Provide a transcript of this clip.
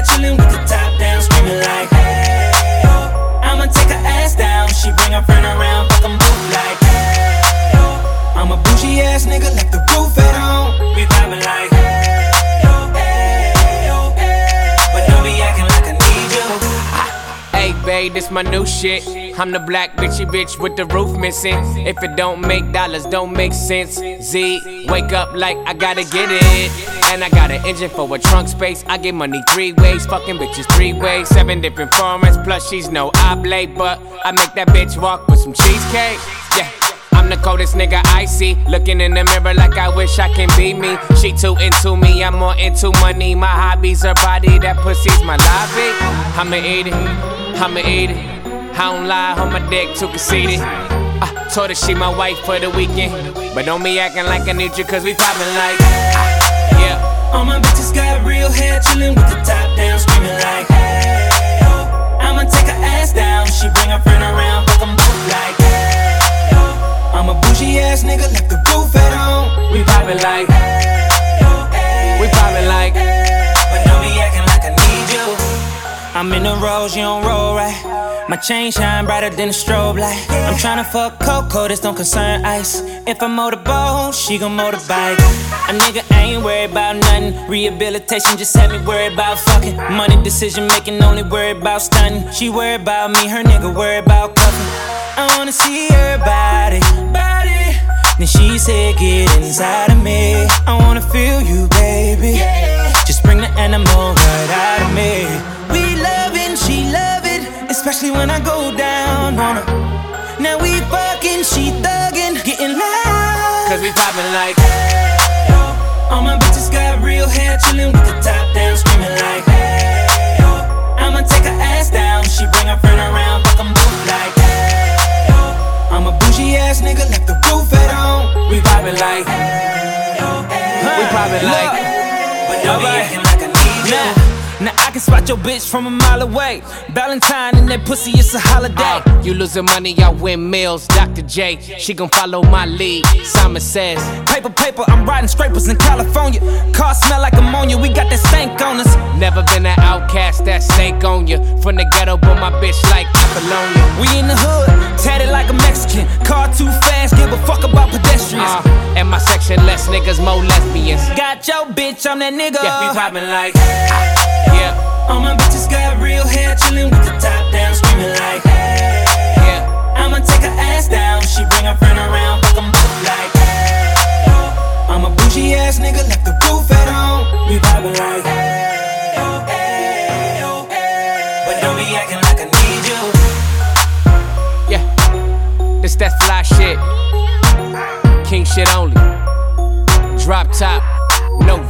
chillin' with the top down, screaming like, hey, oh. I'ma take her ass down, she bring her friend around, fuck 'em both like, hey, oh. I'm a bougie ass nigga, left the roof at home. We vibing like, hey, oh, hey, oh, hey. But don't be acting like I need you. Hey babe, this my new shit. I'm the black bitchy bitch with the roof missing. If it don't make dollars, don't make sense. Z, wake up like I gotta get it. And I got an engine for a trunk space. I get money 3 ways, fucking bitches 3 ways. 7 different formats, plus she's no oblate. But I make that bitch walk with some cheesecake. Yeah, I'm the coldest nigga I see. Looking in the mirror like I wish I can be me. She too into me, I'm more into money. My hobby's her body, that pussy's my lobby. I'ma eat it, I'ma eat it. I don't lie, on my dick too conceited. I told her she my wife for the weekend. But don't be acting like I need you, cause we poppin' like, yeah. All my bitches got real hair, chillin' with the top down, screaming like, hey, oh. I'ma take her ass down, she bring her friend around, fuck 'em both like, hey, oh. I'm a bougie ass nigga, left the roof at home. We poppin' like, hey, oh, hey, we poppin' like, but don't be acting like I need you. I'm in the rose, you don't roll right. My chain shine brighter than a strobe light. I'm tryna fuck Coco, this don't concern ice. If I motorboat, she gon' motorbike. A nigga ain't worried about nothing. Rehabilitation just had me worried about fucking. Money decision making, only worried about stunning. She worried about me, her nigga worried about cuffing. I wanna see her body. Then she said, get inside of me. I wanna feel you, baby. Just bring the animal right out of me. We lovin', she love it, especially when I go down on her. Now we fucking, she thuggin', getting loud. cause we poppin' like, hey, oh. All my bitches got real hair, chillin' with the top down, screaming like, hey, oh. I'ma take her ass down, she bring her friend around, fuck 'em both like, hey, oh. I'm a bougie ass nigga, left the roof at home. we poppin' like, hey, oh, hey, we poppin' like, but don't be acting like I need you. Now I can spot your bitch from a mile away. Valentine and that pussy, it's a holiday. You losing money, I win meals. Dr. J, she gon' follow my lead. Simon says, Paper, I'm riding scrapers in California. Car smell like ammonia, we got that stank on us. never been an outcast, that snake on you. From the ghetto, but my bitch like Apollonia. We in the hood, tatted like a Mexican. Car too fast, give a fuck about pedestrians. In my section, less niggas, more lesbians. Got your bitch, I'm that nigga. Yeah, we poppin' like, yeah. All my bitches got real hair, chillin' with the top down, screaming like, hey, yeah. I'ma take her ass down, she bring her friend around, fuck 'em both like, hey, oh. I'm a bougie ass nigga, left the roof at home. We vibin' like, hey, oh, hey, oh, hey. But don't be acting like I need you. Yeah, this that fly shit. King shit only. Drop top, no